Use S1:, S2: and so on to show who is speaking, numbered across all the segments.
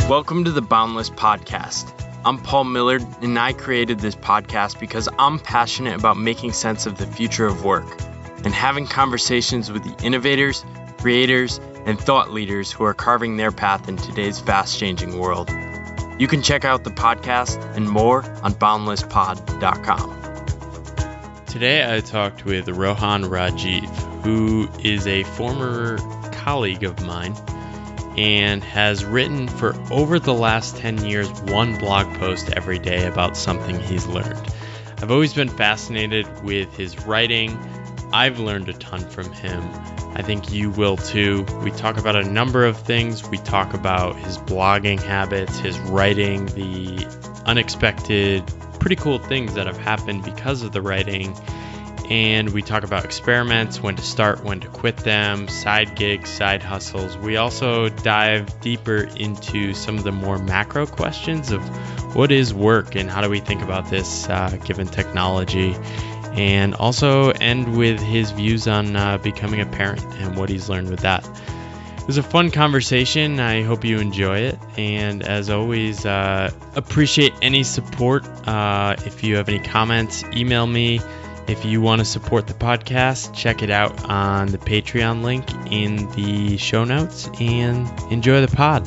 S1: Welcome to the Boundless Podcast. I'm Paul Millard, and I created this podcast because I'm passionate about making sense of the future of work and having conversations with the innovators, creators, and thought leaders who are carving their path in today's fast-changing world. You can check out the podcast and more on boundlesspod.com.
S2: Today I talked with Rohan Rajiv, who is a former colleague of mine and has written for over the last 10 years one blog post every day about something he's learned. I've always been fascinated with his writing. I've learned a ton from him. I think you will too. We talk about a number of things. We talk about his blogging habits, his writing, the unexpected, pretty cool things that have happened because of the writing. And we talk about experiments, when to start, when to quit them, side gigs, side hustles. We also dive deeper into some of the more macro questions of what is work and how do we think about this given technology. And also end with his views on becoming a parent and what he's learned with that. It was a fun conversation. I hope you enjoy it. And as always, appreciate any support. If you have any comments, email me. If you want to support the podcast, check it out on the Patreon link in the show notes and enjoy the pod.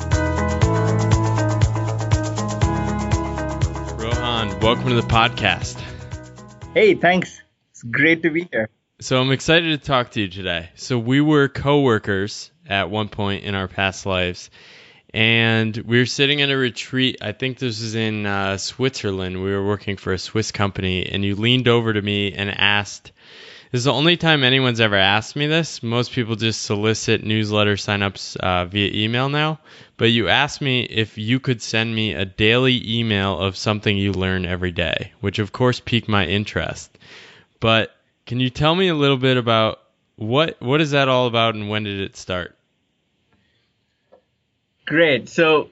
S2: Rohan, welcome to the podcast.
S3: Hey, thanks. It's great to be here.
S2: So I'm excited to talk to you today. So we were co-workers at one point in our past lives, and we were sitting in a retreat. I think this was in Switzerland. We were working for a Swiss company, and you leaned over to me and asked, this is the only time anyone's ever asked me this. Most people just solicit newsletter signups via email now. But you asked me if you could send me a daily email of something you learn every day, which of course piqued my interest. But can you tell me a little bit about what is that all about and when did it start?
S3: Great. So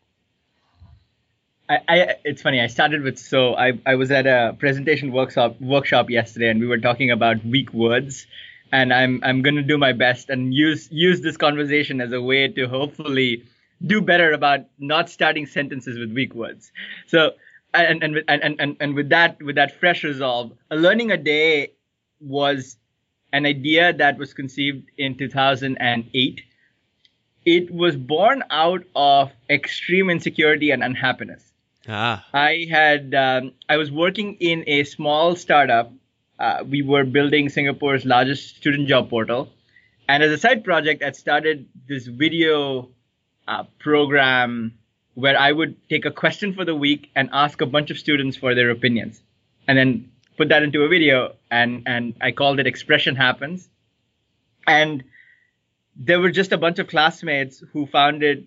S3: it's funny. I started with, I was at a presentation workshop yesterday, and we were talking about weak words, and I'm going to do my best and use this conversation as a way to hopefully do better about not starting sentences with weak words. So and with that fresh resolve, learning a day was an idea that was conceived in 2008. It was born out of extreme insecurity and unhappiness. I was working in a small startup. We were building Singapore's largest student job portal. And as a side project, I started this video program where I would take a question for the week and ask a bunch of students for their opinions, and then put that into a video. And I called it Expression Happens. And there were just a bunch of classmates who found it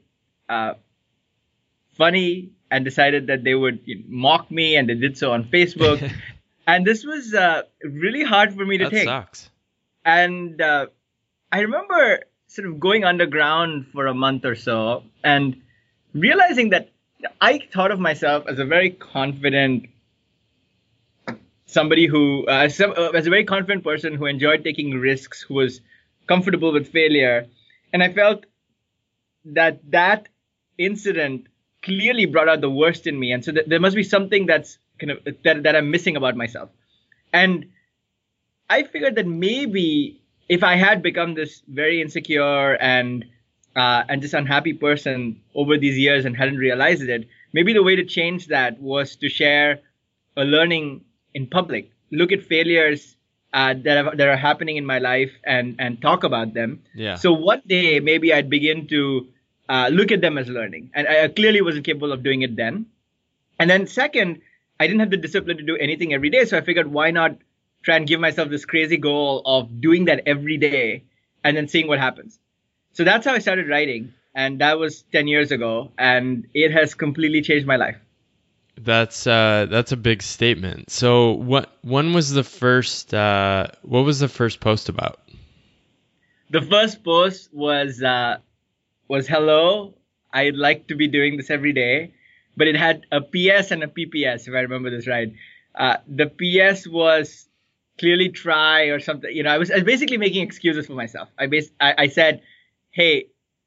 S3: funny and decided that they would mock me, and they did so on Facebook. And this was really hard for me to take.
S2: That sucks.
S3: And I remember sort of going underground for a month or so and realizing that I thought of myself as a very confident somebody who, as a very confident person who enjoyed taking risks, who was comfortable with failure. And I felt that incident clearly brought out the worst in me. And so there must be something that's kind of that I'm missing about myself. And I figured that maybe if I had become this very insecure and just unhappy person over these years and hadn't realized it, maybe the way to change that was to share a learning in public, look at failures that are happening in my life and talk about them.
S2: Yeah.
S3: So one day maybe I'd begin to look at them as learning, and I clearly wasn't capable of doing it then. And then second, I didn't have the discipline to do anything every day, so I figured why not try and give myself this crazy goal of doing that every day and then seeing what happens. So that's how I started writing, and that was 10 years ago, and it has completely changed my life.
S2: That's a big statement. So when was the first what was the first post about?
S3: The first post was hello, I'd like to be doing this every day, but it had a PS and a PPS, if I remember this right. The PS was clearly try or something. I was basically making excuses for myself. I said, hey,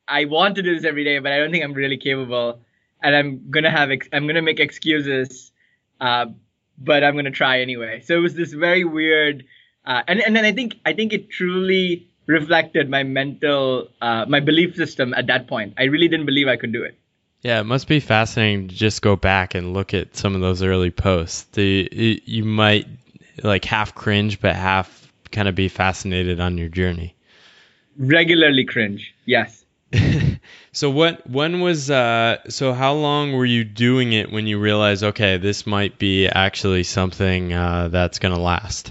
S3: I want to do this every day, but I don't think I'm really capable, and I'm gonna make excuses, but I'm gonna try anyway. So it was this very weird, and then I think it truly reflected my my belief system at that point. I really didn't believe I could do it.
S2: Yeah, it must be fascinating to just go back and look at some of those early posts. You might like half cringe, but half kind of be fascinated on your journey.
S3: Regularly cringe, yes.
S2: So so how long were you doing it when you realized, okay, this might be actually something that's going to last?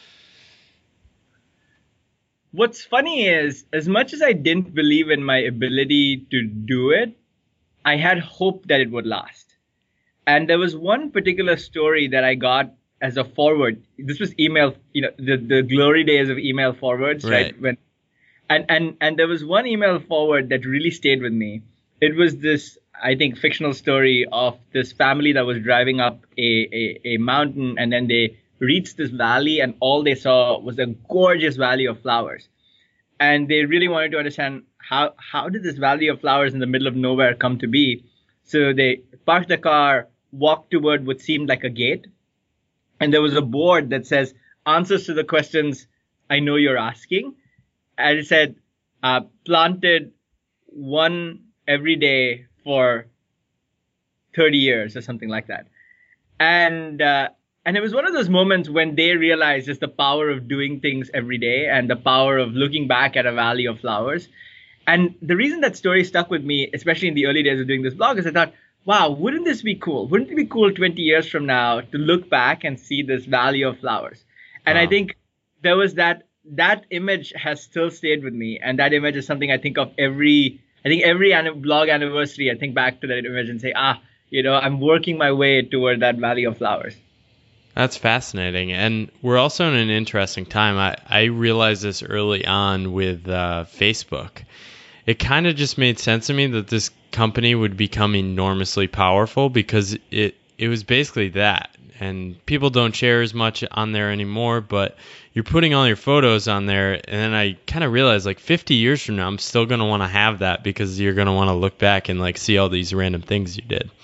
S3: What's funny is, as much as I didn't believe in my ability to do it, I had hope that it would last. And there was one particular story that I got as a forward. This was email, the glory days of email forwards, right? And there was one email forward that really stayed with me. It was this, I think, fictional story of this family that was driving up a mountain, and then they reached this valley, and all they saw was a gorgeous valley of flowers. And they really wanted to understand how did this valley of flowers in the middle of nowhere come to be? So they parked the car, walked toward what seemed like a gate, and there was a board that says answers to the questions I know you're asking. And it said, planted one every day for 30 years or something like that. And it was one of those moments when they realized just the power of doing things every day and the power of looking back at a valley of flowers. And the reason that story stuck with me, especially in the early days of doing this blog, is I thought, wow, wouldn't this be cool? Wouldn't it be cool 20 years from now to look back and see this valley of flowers? And I think there was that image has still stayed with me. And that image is something I think of every blog anniversary. I think back to that image and say, I'm working my way toward that valley of flowers.
S2: That's fascinating. And we're also in an interesting time. I realized this early on with Facebook. It kind of just made sense to me that this company would become enormously powerful because it was basically that. And people don't share as much on there anymore, but you're putting all your photos on there. And then I kind of realized like 50 years from now, I'm still going to want to have that because you're going to want to look back and like see all these random things you did.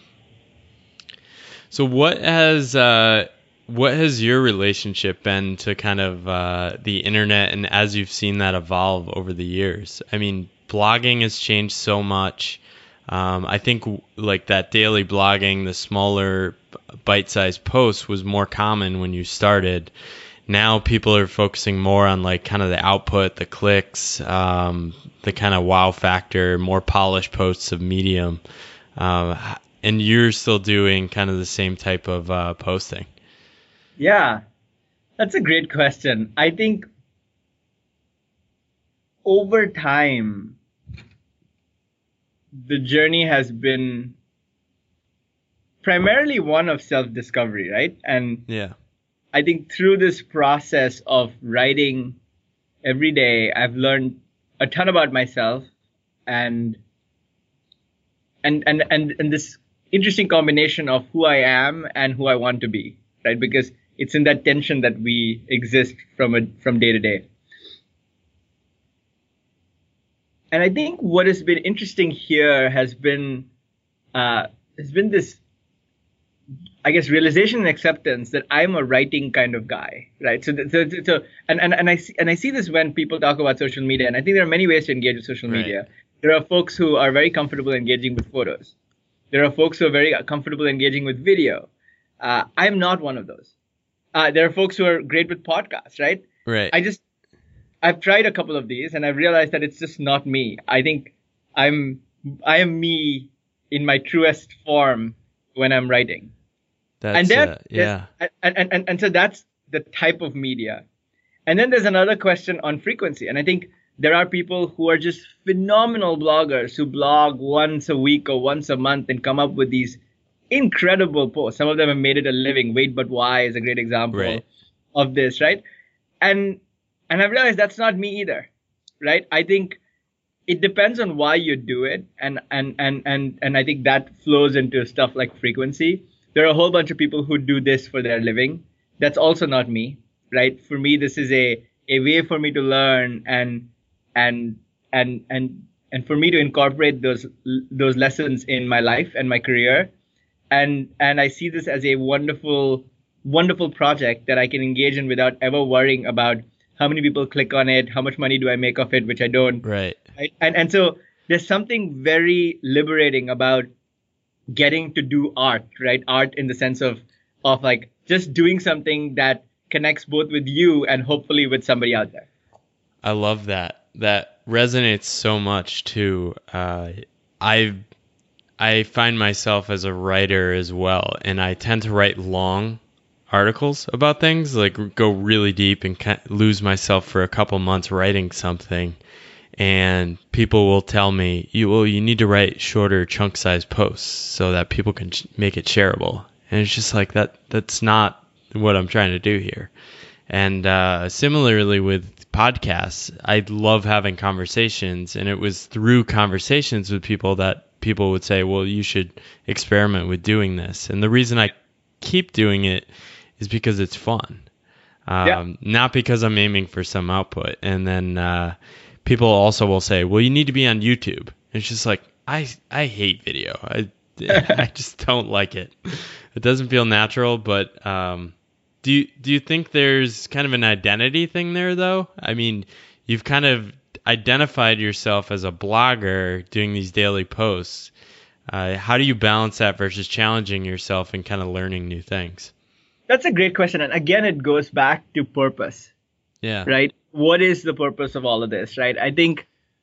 S2: So what has your relationship been to kind of the internet, and as you've seen that evolve over the years? I mean, blogging has changed so much. I think like that daily blogging, the smaller bite-sized posts was more common when you started. Now people are focusing more on like kind of the output, the clicks, the kind of wow factor, more polished posts of Medium. And you're still doing kind of the same type of posting.
S3: Yeah, that's a great question. I think over time, the journey has been primarily one of self-discovery, right? And
S2: yeah,
S3: I think through this process of writing every day, I've learned a ton about myself and this interesting combination of who I am and who I want to be, right? Because it's in that tension that we exist from day to day. And I think what has been interesting here has been this, I guess, realization and acceptance that I'm a writing kind of guy, right? So I see this when people talk about social media, and I think there are many ways to engage with social media. There are folks who are very comfortable engaging with photos. There are folks who are very comfortable engaging with video. I'm not one of those. There are folks who are great with podcasts, right?
S2: Right.
S3: I've tried a couple of these and I've realized that it's just not me. I think I am me in my truest form when I'm writing.
S2: And
S3: so that's the type of media. And then there's another question on frequency. And I think there are people who are just phenomenal bloggers who blog once a week or once a month and come up with these incredible posts. Some of them have made it a living. Wait But Why is a great example of this, right? And I've realized that's not me either, right? I think it depends on why you do it. And I think that flows into stuff like frequency. There are a whole bunch of people who do this for their living. That's also not me, right? For me, this is a way for me to learn and and for me to incorporate those lessons in my life and my career. And I see this as a wonderful, wonderful project that I can engage in without ever worrying about how many people click on it, how much money do I make of it, which I don't.
S2: Right.
S3: And so there's something very liberating about getting to do art, right? Art in the sense of like just doing something that connects both with you and hopefully with somebody out there.
S2: I love that. That resonates so much too. I find myself as a writer as well, and I tend to write long articles about things, like go really deep and lose myself for a couple months writing something. And people will tell me, you need to write shorter chunk-sized posts so that people can make it shareable. And it's just like that's not what I'm trying to do here. And similarly with podcasts, I love having conversations, and it was through conversations with people that people would say, well, you should experiment with doing this. And the reason I keep doing it is because it's fun, not because I'm aiming for some output. And then people also will say, well, you need to be on YouTube. It's just like, I hate video. I just don't like it. It doesn't feel natural. But do you think there's kind of an identity thing there, though? I mean, you've kind of identified yourself as a blogger doing these daily posts. How do you balance that versus challenging yourself and kind of learning new things?
S3: That's a great question. And again, it goes back to purpose. Yeah. Right? What is the purpose of all of this, right? I think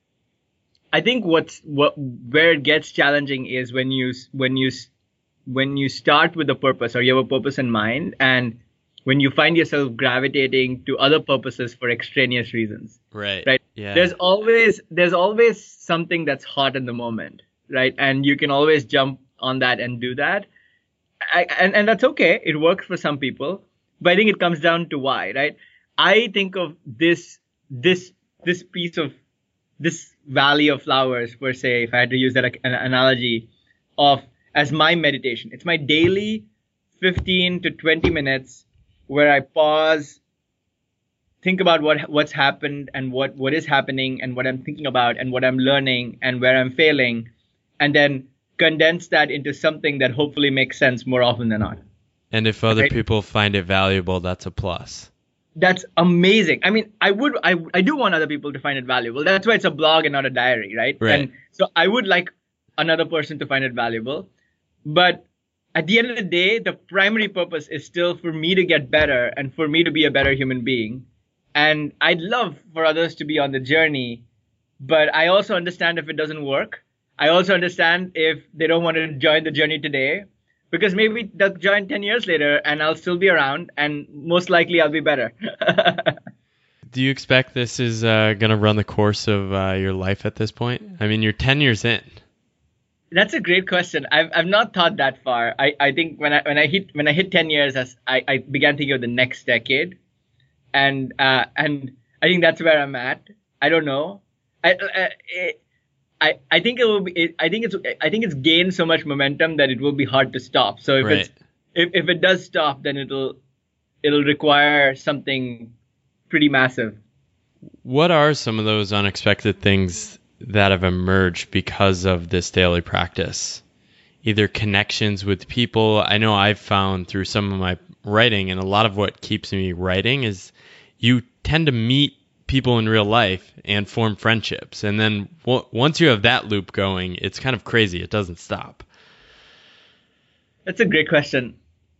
S3: where it gets challenging is when you start with a purpose, or you have a purpose in mind, and when you find yourself gravitating to other purposes for extraneous reasons. Right.
S2: Yeah.
S3: There's always something that's hot in the moment, right? And you can always jump on that and do that. And that's okay. It works for some people, but I think it comes down to why, right? I think of this piece of this valley of flowers, per se, if I had to use that an analogy, as my meditation. It's my daily 15 to 20 minutes where I pause, think about what's happened and what is happening and what I'm thinking about and what I'm learning and where I'm failing, and then condense that into something that hopefully makes sense more often than not.
S2: And if other people find it valuable, that's a plus.
S3: That's amazing. I mean, I do want other people to find it valuable. That's why it's a blog and not a diary, right? And so I would like another person to find it valuable. But at the end of the day, the primary purpose is still for me to get better and for me to be a better human being. And I'd love for others to be on the journey, but I also understand if it doesn't work. I also understand if they don't want to join the journey today, because maybe they'll join 10 years later and I'll still be around and most likely I'll be better.
S2: Do you expect this is going to run the course of your life at this point? I mean, you're 10 years in.
S3: That's a great question. I've not thought that far. I think when I hit 10 years, I began thinking of the next decade, and I think that's where I'm at. I don't know. I think it will be. I think it's gained so much momentum that it will be hard to stop. So if it does stop, then it'll require something pretty massive.
S2: What are some of those unexpected things that have emerged because of this daily practice? Either connections with people. I know I've found through some of my writing, and a lot of what keeps me writing is you tend to meet people in real life and form friendships. And then once you have that loop going, it's kind of crazy. It doesn't stop.
S3: That's a great question.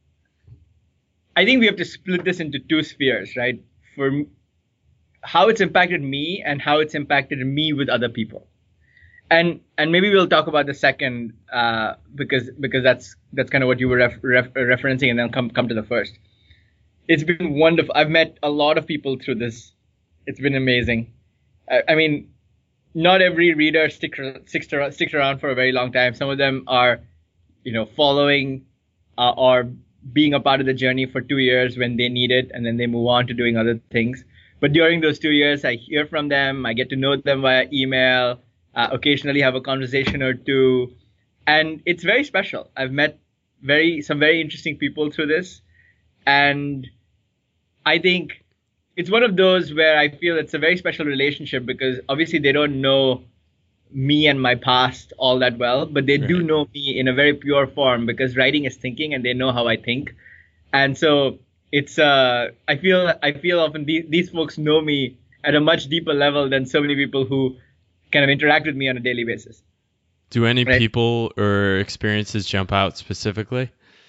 S3: I think we have to split this into two spheres, right? For how it's impacted me and how it's impacted me with other people. And maybe we'll talk about the second because that's kind of what you were referencing, and then come to the first. It's been wonderful. I've met a lot of people through this. It's been amazing. I mean, not every reader sticks around for a very long time. Some of them are, following or being a part of the journey for 2 years when they need it, and then they move on to doing other things. But during those 2 years, I hear from them. I get to know them via email, occasionally have a conversation or two. And it's very special. I've met some very interesting people through this. And I think it's one of those where I feel it's a very special relationship because obviously they don't know me and my past all that well, but they do
S2: Right.
S3: know me in a very pure form because writing is thinking and they know how I think. And so it's I feel often these folks know me at a much deeper level than so many people who kind of interact with me on a daily basis.
S2: Do any
S3: Right.
S2: people or experiences jump out specifically?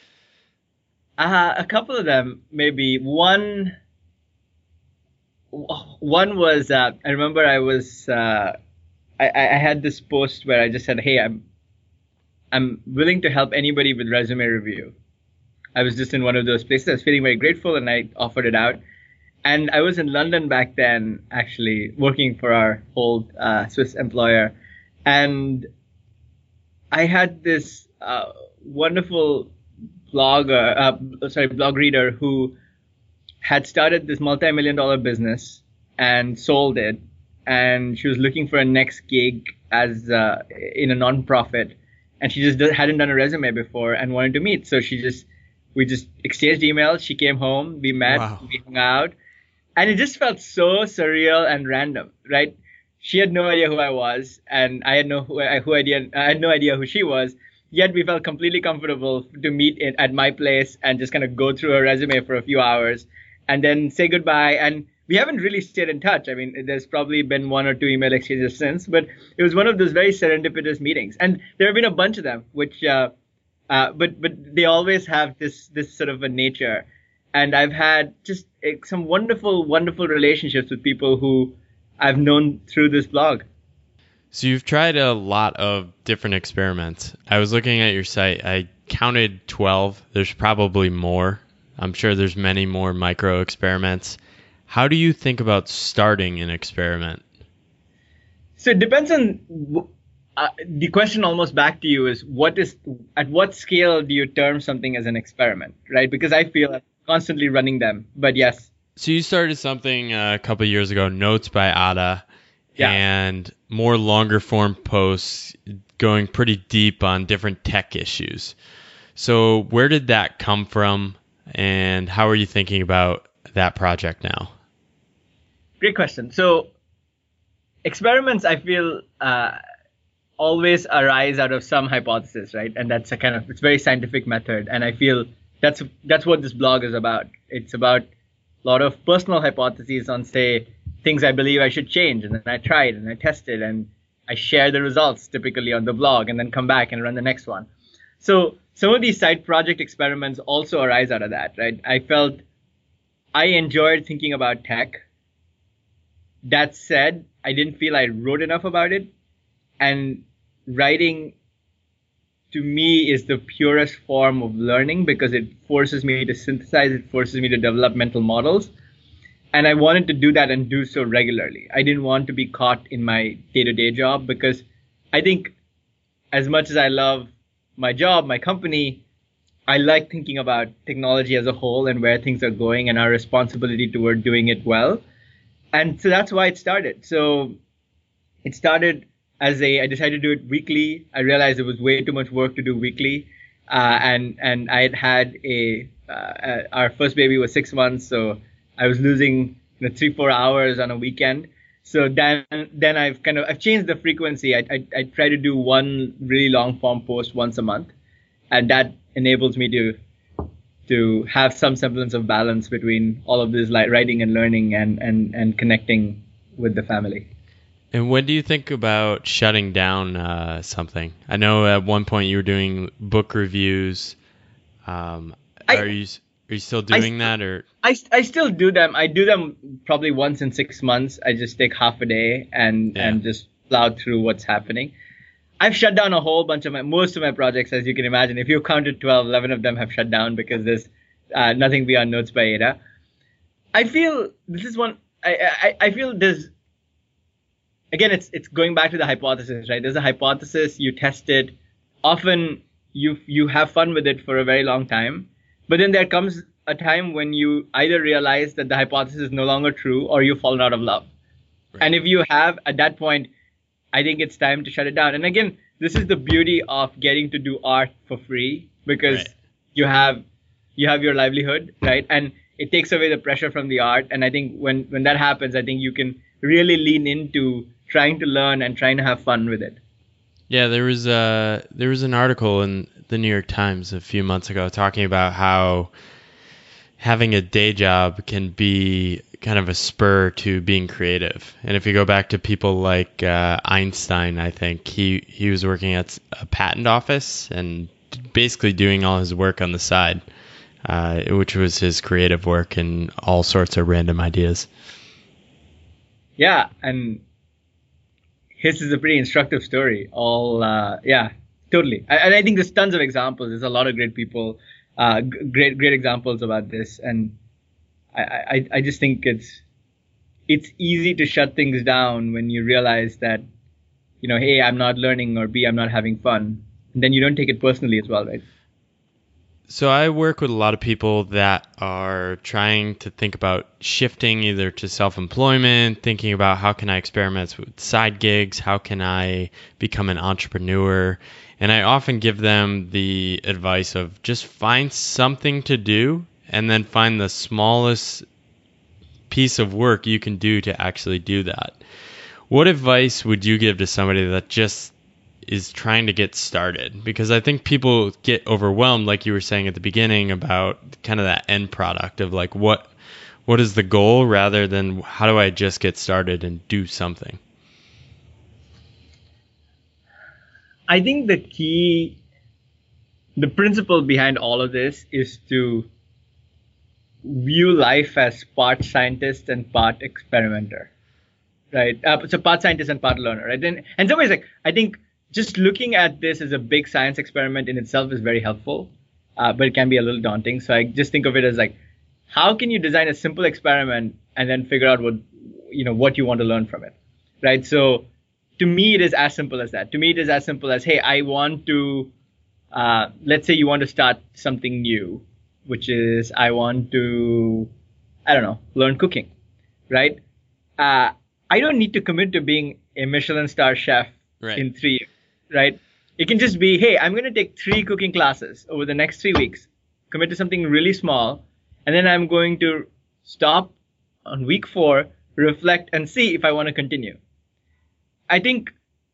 S3: A couple of them, maybe one was I remember I was I had this post where I just said, hey, I'm willing to help anybody with resume review. I was just in one of those places. I was feeling very grateful and I offered it out. And I was in London back then, actually working for our old Swiss employer. And I had this wonderful blog reader who had started this multi-million-dollar business and sold it. And she was looking for a next gig as in a non-profit. And she just hadn't done a resume before and wanted to meet. So we just exchanged emails. She came home, we met,
S2: Wow.
S3: we hung out. And it just felt so surreal and random, right? She had no idea who I was, and I had no idea who she was. Yet we felt completely comfortable to meet at my place and just kind of go through her resume for a few hours, and then say goodbye. And we haven't really stayed in touch. I mean, there's probably been one or two email exchanges since, but it was one of those very serendipitous meetings. And there have been a bunch of them, which, but they always have this sort of a nature. And I've had just some wonderful, wonderful relationships with people who I've known through this blog.
S2: So you've tried a lot of different experiments. I was looking at your site. I counted 12. There's probably more. I'm sure there's many more micro experiments. How do you think about starting an experiment?
S3: So it depends on the question. Almost back to you is at what scale do you term something as an experiment, right? Because I feel I'm constantly running them. But yes.
S2: So you started something a couple of years ago, Notes by Ada,
S3: Yeah.
S2: and more longer form posts going pretty deep on different tech issues. So where did that come from, and how are you thinking about that project now?
S3: Great question. So experiments, I feel, always arise out of some hypothesis, right? And that's it's a very scientific method. And I feel that's what this blog is about. It's about a lot of personal hypotheses on, say, things I believe I should change. And then I try it and I test it and I share the results typically on the blog and then come back and run the next one. So some of these side project experiments also arise out of that, right? I felt I enjoyed thinking about tech. That said, I didn't feel I wrote enough about it. And writing, to me, is the purest form of learning because it forces me to synthesize, it forces me to develop mental models. And I wanted to do that and do so regularly. I didn't want to be caught in my day-to-day job because I think as much as I love my job, my company, I like thinking about technology as a whole and where things are going and our responsibility toward doing it well. And so that's why it started. So it started as I decided to do it weekly. I realized it was way too much work to do weekly. And I had our first baby was 6 months. So I was losing 3-4 hours on a weekend. So then I've changed the frequency. I try to do one really long form post once a month. And that enables me to have some semblance of balance between all of this, like writing and learning and connecting with the family.
S2: And when do you think about shutting down something? I know at one point you were doing book reviews. Are you still doing that, or?
S3: I still do them. I do them probably once in 6 months. I just take half a day and just plow through what's happening. I've shut down a whole bunch of most of my projects, as you can imagine. If you counted 12, 11 of them have shut down because there's nothing beyond Notes by Ada. I feel this is one. I feel there's. Again, it's going back to the hypothesis, right? There's a hypothesis, you test it. Often you have fun with it for a very long time. But then there comes a time when you either realize that the hypothesis is no longer true or you've fallen out of love. Right. And if you have, at that point, I think it's time to shut it down. And again, this is the beauty of getting to do art for free because
S2: right.
S3: you have your livelihood, right? And it takes away the pressure from the art. And I think when that happens, I think you can really lean into trying to learn and trying to have fun with it.
S2: Yeah, there was an article in the New York Times a few months ago talking about how having a day job can be kind of a spur to being creative. And if you go back to people like Einstein, I think he was working at a patent office and basically doing all his work on the side, which was his creative work and all sorts of random ideas.
S3: Yeah, and his is a pretty instructive story. Totally. And I think there's tons of examples. There's a lot of great people, great examples about this. And I just think it's easy to shut things down when you realize that, hey, I'm not learning, or B, I'm not having fun. And then you don't take it personally as well, right?
S2: So I work with a lot of people that are trying to think about shifting either to self-employment, thinking about how can I experiment with side gigs, how can I become an entrepreneur. And I often give them the advice of just find something to do and then find the smallest piece of work you can do to actually do that. What advice would you give to somebody that just is trying to get started? Because I think people get overwhelmed, like you were saying at the beginning, about kind of that end product of like what is the goal rather than how do I just get started and do something.
S3: I think the principle behind all of this is to view life as part scientist and part experimenter, right? So part scientist and part learner, right? And in some ways, like, I think just looking at this as a big science experiment in itself is very helpful, but it can be a little daunting. So I just think of it as like, how can you design a simple experiment and then figure out what you want to learn from it, right? So to me, it is as simple as that. To me, it is as simple as, hey, I want to, let's say you want to start something new, which is I want to, learn cooking, right? I don't need to commit to being a Michelin star chef in 3 years. Right? It can just be, hey, I'm going to take 3 cooking classes over the next 3 weeks, commit to something really small, and then I'm going to stop on week 4, reflect, and see if I want to continue. I think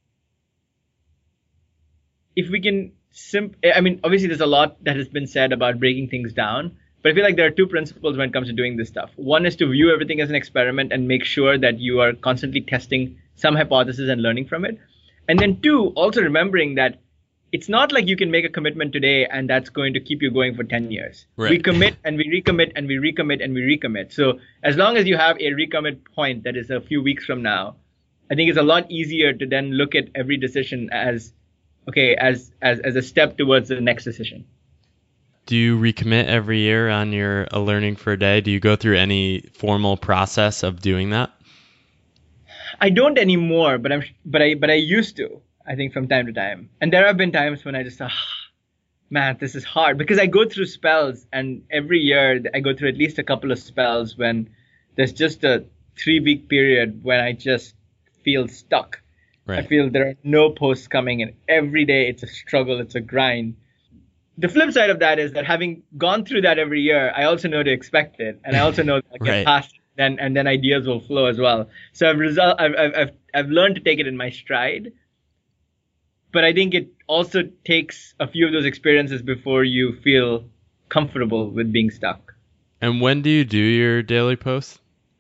S3: if we can obviously there's a lot that has been said about breaking things down, but I feel like there are 2 principles when it comes to doing this stuff. One is to view everything as an experiment and make sure that you are constantly testing some hypothesis and learning from it. And then 2, also remembering that it's not like you can make a commitment today and that's going to keep you going for 10 years.
S2: Right.
S3: We commit and we recommit and we recommit and we recommit. So as long as you have a recommit point that is a few weeks from now, I think it's a lot easier to then look at every decision as a step towards the next decision.
S2: Do you recommit every year on your A Learning for a Day? Do you go through any formal process of doing that?
S3: I don't anymore, but I used to, I think, from time to time. And there have been times when I just thought, man, this is hard, because I go through spells, and every year I go through at least a couple of spells when there's just a 3-week period when I just feel stuck. Right. I feel there are no posts coming, and every day it's a struggle, it's a grind. The flip side of that is that having gone through that every year, I also know to expect it, and I also know that I get past it. And then ideas will flow as well. So I've learned to take it in my stride, but I think it also takes a few of those experiences before you feel comfortable with being stuck.
S2: And when do you do your daily posts?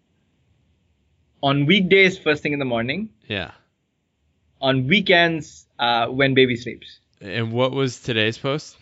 S3: On weekdays, first thing in the morning.
S2: Yeah.
S3: On weekends, when baby sleeps.
S2: And what was today's post?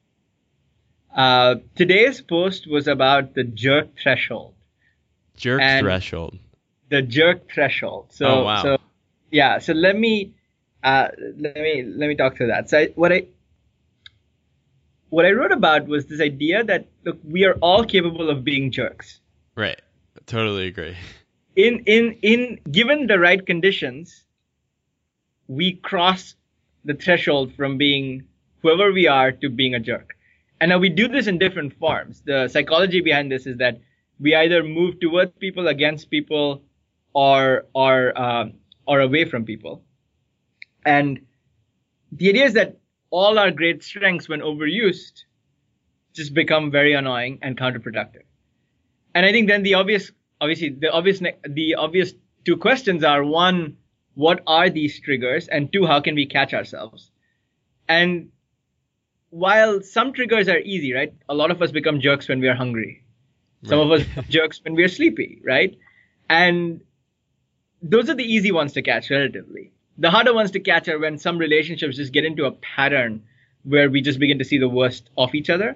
S3: Today's post was about the jerk threshold.
S2: Threshold.
S3: The jerk threshold. So,
S2: oh, wow.
S3: So let me talk through that. So what I wrote about was this idea that, look, we are all capable of being jerks.
S2: Right. Totally agree.
S3: In given the right conditions, we cross the threshold from being whoever we are to being a jerk. And now we do this in different forms. The psychology behind this is that we either move towards people, against people, or away from people. And the idea is that all our great strengths, when overused, just become very annoying and counterproductive. And I think then the obvious 2 questions are, one, what are these triggers, and two, how can we catch ourselves? And while some triggers are easy, right? A lot of us become jerks when we are hungry. Some of us become jerks when we are sleepy, right? And those are the easy ones to catch relatively. The harder ones to catch are when some relationships just get into a pattern where we just begin to see the worst of each other.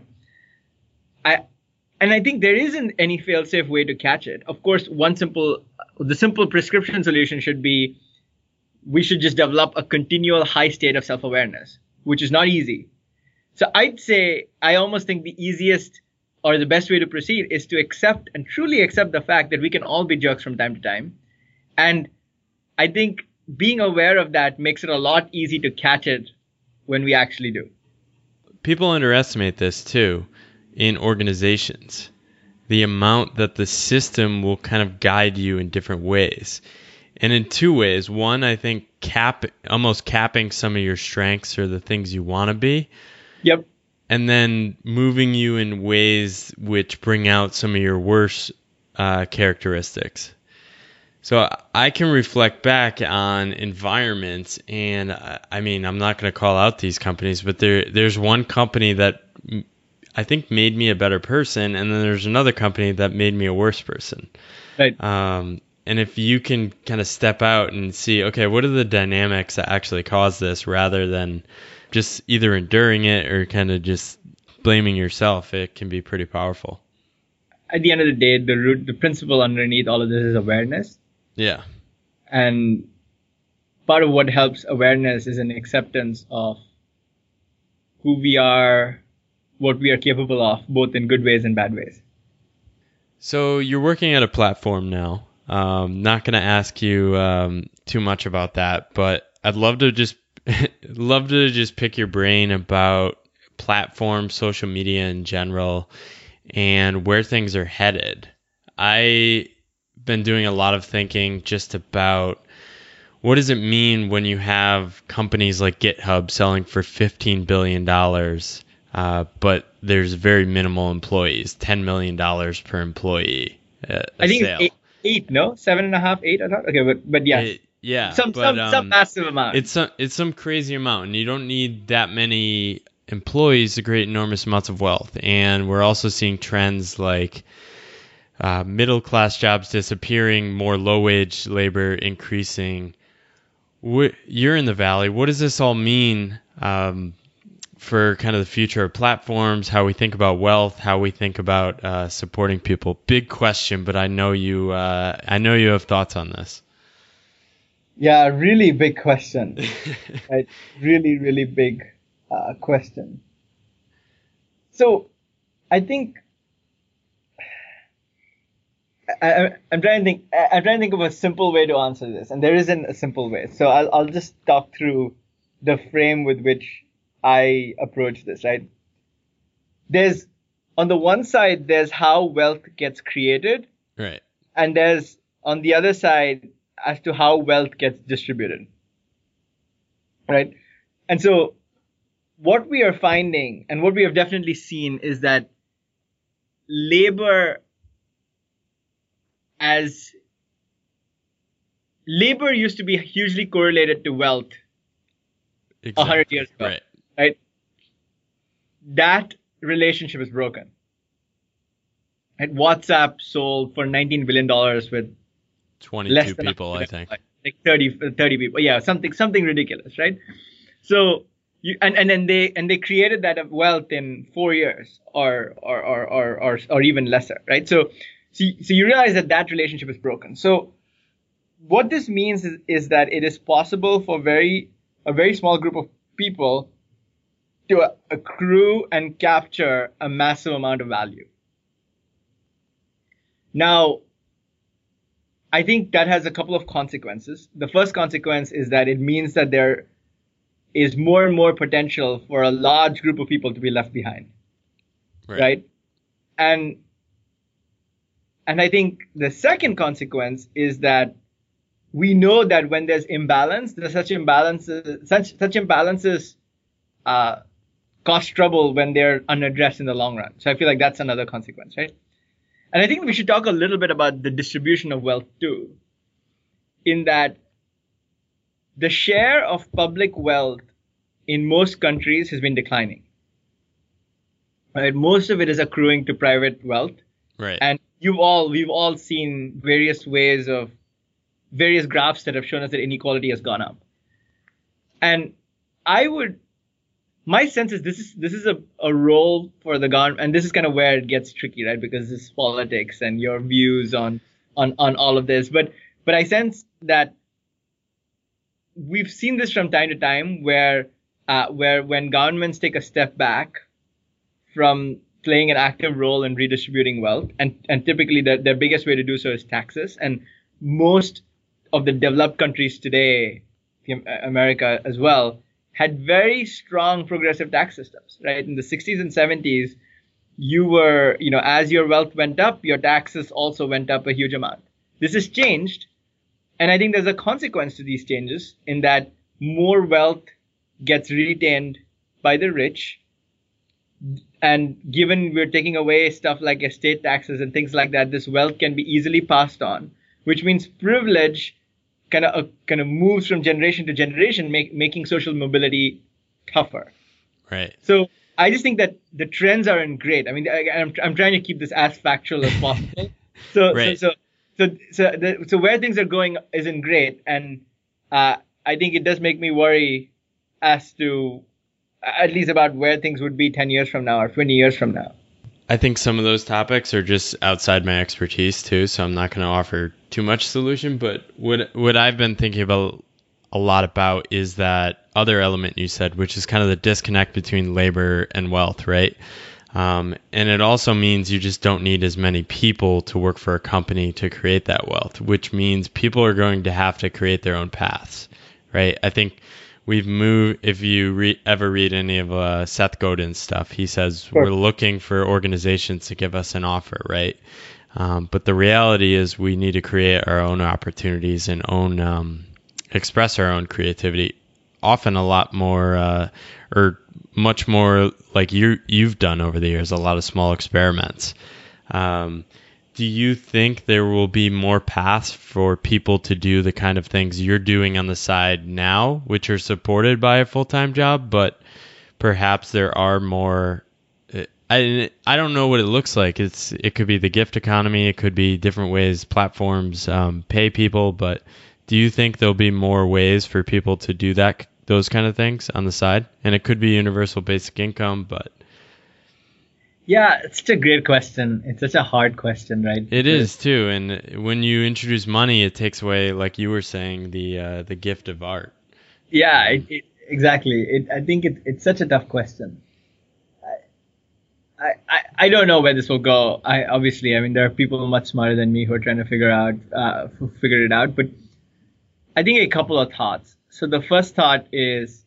S3: I think there isn't any fail-safe way to catch it. Of course, the simple prescription solution should be we should just develop a continual high state of self-awareness, which is not easy. So I'd say I almost think the easiest or the best way to proceed is to accept and truly accept the fact that we can all be jerks from time to time. And I think being aware of that makes it a lot easier to catch it when we actually do.
S2: People underestimate this too in organizations. The amount that the system will kind of guide you in different ways. And in two ways. One, I think almost capping some of your strengths or the things you want to be.
S3: Yep.
S2: And then moving you in ways which bring out some of your worst characteristics. So I can reflect back on environments, and I mean, I'm not going to call out these companies, but there's one company that I think made me a better person, and then there's another company that made me a worse person.
S3: Right.
S2: And if you can kind of step out and see, okay, what are the dynamics that actually cause this, rather than just either enduring it or kind of just blaming yourself, it can be pretty powerful.
S3: At the end of the day, the principle underneath all of this is awareness.
S2: Yeah.
S3: And part of what helps awareness is an acceptance of who we are, what we are capable of, both in good ways and bad ways.
S2: So you're working at a platform now. Not going to ask you too much about that, but I'd love to just pick your brain about platforms, social media in general, and where things are headed. I've been doing a lot of thinking just about what does it mean when you have companies like GitHub selling for $15 billion, but there's very minimal employees, $10 million per employee.
S3: I think sale. It's 8, no? 7.5, 8, I thought? Okay, but yeah.
S2: Yeah.
S3: Some massive amount.
S2: It's some crazy amount, and you don't need that many employees to create enormous amounts of wealth. And we're also seeing trends like middle-class jobs disappearing, more low-wage labor increasing. You're in the Valley. What does this all mean for kind of the future of platforms, how we think about wealth, how we think about supporting people? Big question, but I know you have thoughts on this.
S3: Yeah, really big question. Right? Really, really big question. So I think I'm trying to think of a simple way to answer this, and there isn't a simple way. So I'll just talk through the frame with which I approach this, right? There's, on the one side, there's how wealth gets created.
S2: Right.
S3: And there's, on the other side, as to how wealth gets distributed. Right? And so what we are finding, and what we have definitely seen, is that labor used to be hugely correlated to wealth 100 years ago. Right? That relationship is broken. Right? WhatsApp sold for $19 billion with
S2: 22 people, I think.
S3: Like 30 people. Yeah, something ridiculous, right? So and then they created that wealth in 4 years or even lesser, right? So you realize that relationship is broken. So what this means is that it is possible for a very small group of people to accrue and capture a massive amount of value. Now, I think that has a couple of consequences. The first consequence is that it means that there is more and more potential for a large group of people to be left behind. Right? And I think the second consequence is that we know that when there's imbalance, such imbalances cause trouble when they're unaddressed in the long run. So I feel like that's another consequence, right? And I think we should talk a little bit about the distribution of wealth too, in that the share of public wealth in most countries has been declining. Right? Most of it is accruing to private wealth.
S2: Right.
S3: And we've all seen various graphs that have shown us that inequality has gone up. And my sense is this is a role for the government, and this is kind of where it gets tricky, right? Because this is politics and your views on all of this. But I sense that we've seen this from time to time where when governments take a step back from playing an active role in redistributing wealth, and typically their biggest way to do so is taxes. And most of the developed countries today, America as well, had very strong progressive tax systems, right? In the 60s and 70s, as your wealth went up, your taxes also went up a huge amount. This has changed. And I think there's a consequence to these changes in that more wealth gets retained by the rich. And given we're taking away stuff like estate taxes and things like that, this wealth can be easily passed on, which means privilege kind of moves from generation to generation, making social mobility tougher.
S2: Right.
S3: So I just think that the trends aren't great. I mean, I'm trying to keep this as factual as possible.
S2: Right.
S3: So where things are going isn't great, and I think it does make me worry as to at least about where things would be 10 years from now or 20 years from now.
S2: I think some of those topics are just outside my expertise too, so I'm not going to offer too much solution. But what I've been thinking about a lot about is that other element you said, which is kind of the disconnect between labor and wealth, right? And it also means you just don't need as many people to work for a company to create that wealth, which means people are going to have to create their own paths, right? I think we've moved, if you ever read any of Seth Godin's stuff, he says We're looking for organizations to give us an offer, right? But the reality is we need to create our own opportunities and express our own creativity, often a lot more or much more like you've done over the years, a lot of small experiments. Do you think there will be more paths for people to do the kind of things you're doing on the side now, which are supported by a full-time job, but perhaps there are more? I don't know what it looks like. It could be the gift economy. It could be different ways platforms pay people. But do you think there'll be more ways for people to do those kind of things on the side? And it could be universal basic income, but...
S3: Yeah, it's such a great question. It's such a hard question, right?
S2: It is too. And when you introduce money, it takes away, like you were saying, the gift of art.
S3: Yeah, exactly. I think it's such a tough question. I don't know where this will go. I mean, there are people much smarter than me who are trying to figure it out. But I think a couple of thoughts. So the first thought is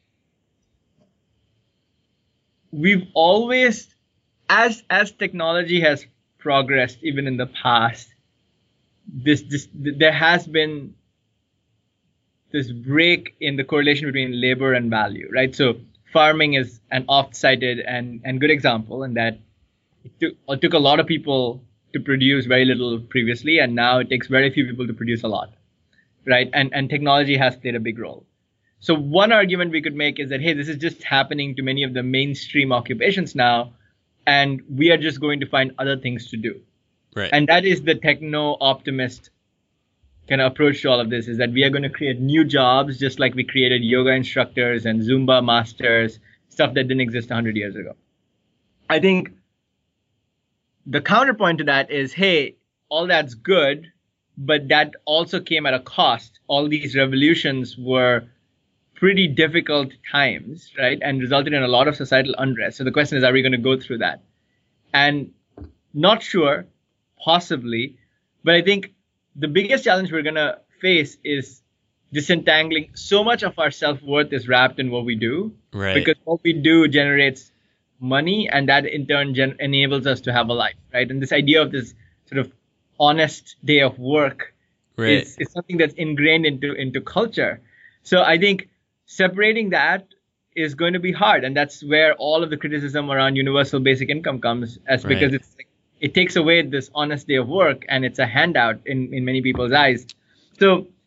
S3: we've always, as technology has progressed, even in the past, there has been this break in the correlation between labor and value, right? So farming is an oft-cited and good example in that it took a lot of people to produce very little previously, and now it takes very few people to produce a lot, right? And technology has played a big role. So one argument we could make is that, hey, this is just happening to many of the mainstream occupations now, and we are just going to find other things to do.
S2: Right.
S3: And that is the techno-optimist kind of approach to all of this, is that we are going to create new jobs just like we created yoga instructors and Zumba masters, stuff that didn't exist 100 years ago. I think the counterpoint to that is, hey, all that's good, but that also came at a cost. All these revolutions were pretty difficult times, right? And resulted in a lot of societal unrest. So the question is, are we going to go through that? And not sure, possibly, but I think the biggest challenge we're going to face is disentangling. So much of our self-worth is wrapped in what we do,
S2: right? Because
S3: what we do generates money, and that in turn enables us to have a life, right? And this idea of this sort of honest day of work is something that's ingrained into culture. So I think separating that is going to be hard, and that's where all of the criticism around universal basic income comes, because it takes away this honest day of work, and it's a handout in many people's eyes. So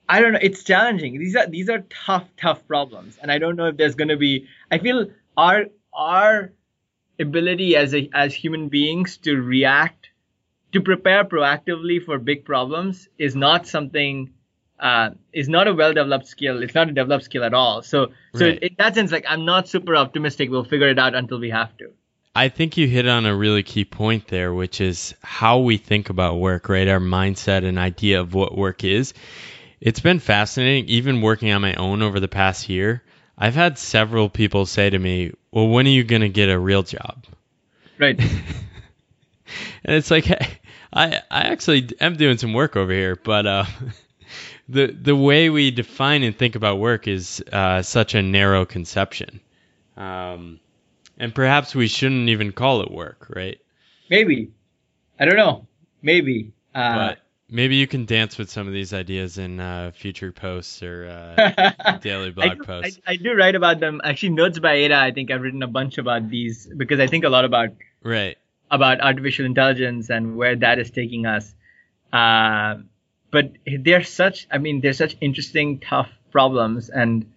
S3: I don't know. It's challenging. These are tough problems, and I don't know if there's going to be. I feel our ability as human beings to react, to prepare proactively for big problems is not something. Is not a well-developed skill. It's not a developed skill at all. So
S2: Right.
S3: in that sense, like I'm not super optimistic we'll figure it out until we have to.
S2: I think you hit on a really key point there, which is how we think about work, right? Our mindset and idea of what work is. It's been fascinating, even working on my own over the past year. I've had several people say to me, well, when are you going to get a real job?
S3: Right.
S2: And it's like, hey, I actually am doing some work over here, but the way we define and think about work is such a narrow conception. And perhaps we shouldn't even call it work, right?
S3: Maybe. I don't know. Maybe.
S2: But maybe you can dance with some of these ideas in future posts or daily blog posts.
S3: I do write about them. Actually, Notes by Ada, I think I've written a bunch about these because I think a lot about artificial intelligence and where that is taking us. But they're such interesting, tough problems. And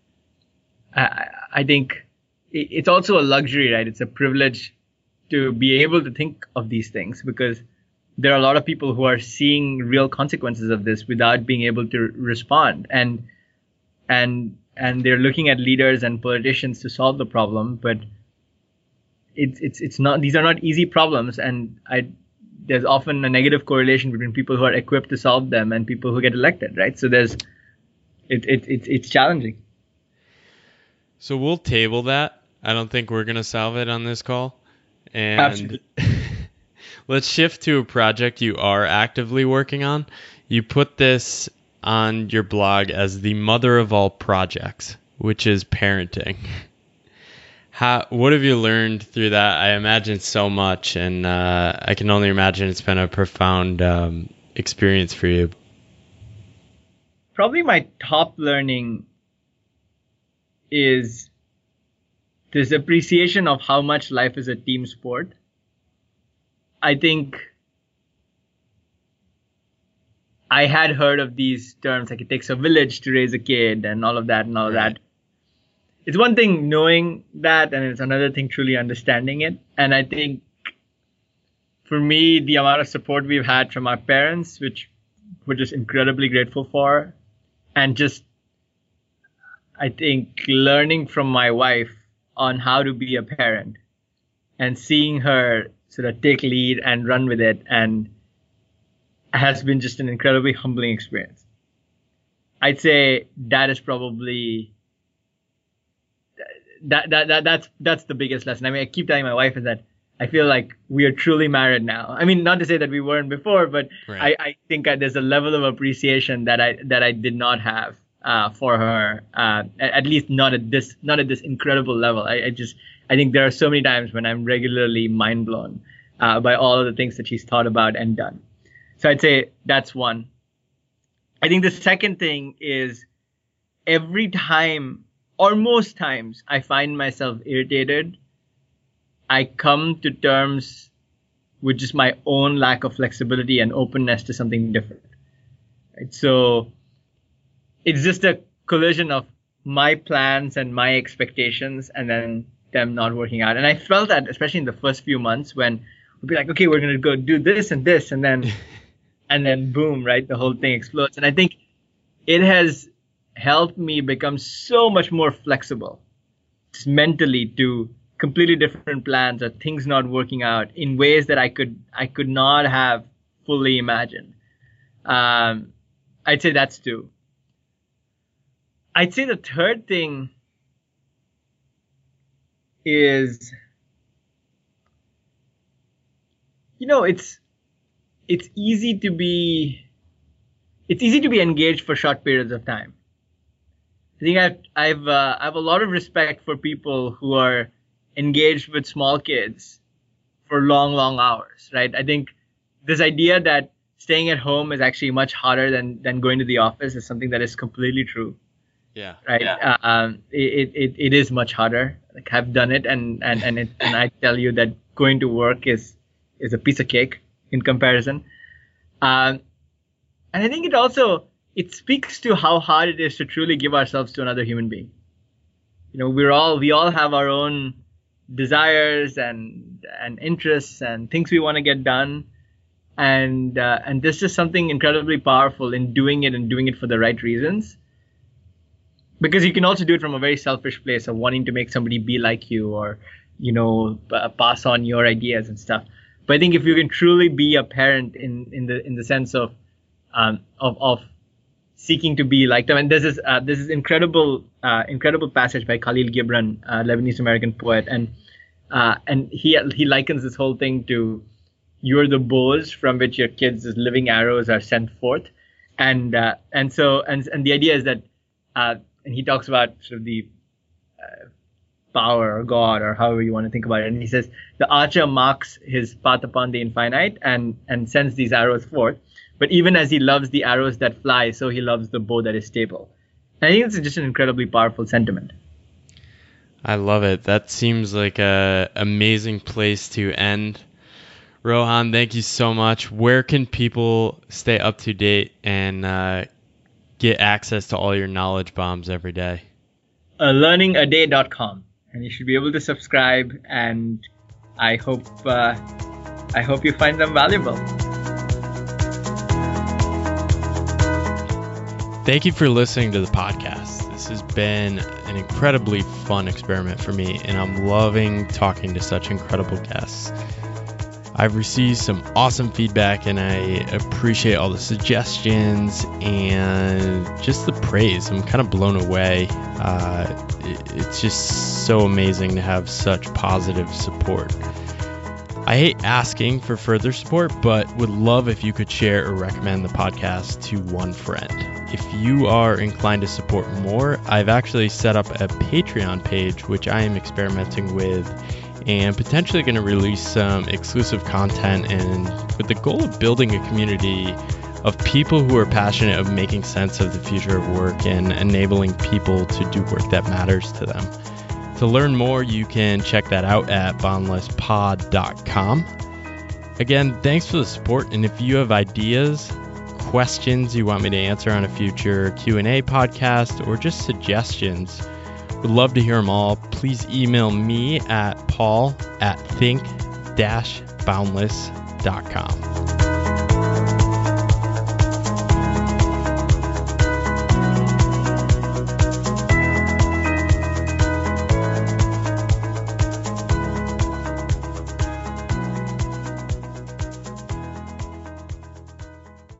S3: I think it's also a luxury, right? It's a privilege to be able to think of these things because there are a lot of people who are seeing real consequences of this without being able to respond. And they're looking at leaders and politicians to solve the problem, but it's not, these are not easy problems. And there's often a negative correlation between people who are equipped to solve them and people who get elected, right? So it's challenging.
S2: So we'll table that. I don't think we're going to solve it on this call. And
S3: Absolutely.
S2: Let's shift to a project you are actively working on. You put this on your blog as the mother of all projects, which is parenting. What have you learned through that? I imagine so much, and I can only imagine it's been a profound experience for you.
S3: Probably my top learning is this appreciation of how much life is a team sport. I think I had heard of these terms, like it takes a village to raise a kid and all of that and all of that. It's one thing knowing that, and it's another thing truly understanding it. And I think for me, the amount of support we've had from our parents, which we're just incredibly grateful for, and just, I think, learning from my wife on how to be a parent and seeing her sort of take lead and run with it, and has been just an incredibly humbling experience. I'd say that is probably that's the biggest lesson. I mean, I keep telling my wife is that I feel like we are truly married now. I mean, not to say that we weren't before, but I think there's a level of appreciation that I did not have for her, at least not at this incredible level. I think there are so many times when I'm regularly mind blown by all of the things that she's thought about and done. So I'd say that's one. I think the second thing is every time or most times I find myself irritated, I come to terms with just my own lack of flexibility and openness to something different. Right? So it's just a collision of my plans and my expectations and then them not working out. And I felt that especially in the first few months when we'd be like, okay, we're going to go do this and this, and then boom, right? The whole thing explodes. And I think it has helped me become so much more flexible, just mentally, to completely different plans or things not working out in ways that I could not have fully imagined. I'd say that's two. I'd say the third thing is, it's easy to be engaged for short periods of time. I think I have a lot of respect for people who are engaged with small kids for long hours, right? I think this idea that staying at home is actually much harder than going to the office is something that is completely true.
S2: Yeah.
S3: Right. Yeah. It is much harder. Like I've done it, and I tell you that going to work is a piece of cake in comparison. And I think it also it speaks to how hard it is to truly give ourselves to another human being. We all have our own desires and interests and things we want to get done. And this is something incredibly powerful in doing it and doing it for the right reasons. Because you can also do it from a very selfish place of wanting to make somebody be like you or, pass on your ideas and stuff. But I think if you can truly be a parent in the sense of seeking to be like them, and this is incredible passage by Khalil Gibran, Lebanese American poet, and he likens this whole thing to you're the bows from which your kids' living arrows are sent forth, and the idea is that, and he talks about sort of the power or God or however you want to think about it, and he says the archer marks his path upon the infinite and sends these arrows forth, but even as he loves the arrows that fly, so he loves the bow that is stable. And I think it's just an incredibly powerful sentiment.
S2: I love it. That seems like an amazing place to end. Rohan, thank you so much. Where can people stay up to date and get access to all your knowledge bombs every day?
S3: Learningaday.com, and you should be able to subscribe, and I hope you find them valuable.
S2: Thank you for listening to the podcast. This has been an incredibly fun experiment for me, and I'm loving talking to such incredible guests. I've received some awesome feedback, and I appreciate all the suggestions and just the praise. I'm kind of blown away. It's just so amazing to have such positive support. I hate asking for further support, but would love if you could share or recommend the podcast to one friend. If you are inclined to support more, I've actually set up a Patreon page, which I am experimenting with, and potentially going to release some exclusive content, and with the goal of building a community of people who are passionate of making sense of the future of work and enabling people to do work that matters to them. To learn more, you can check that out at boundlesspod.com. Again, thanks for the support, and if you have ideas, questions you want me to answer on a future Q&A podcast, or just suggestions, would love to hear them all. Please email me at paul@think-boundless.com.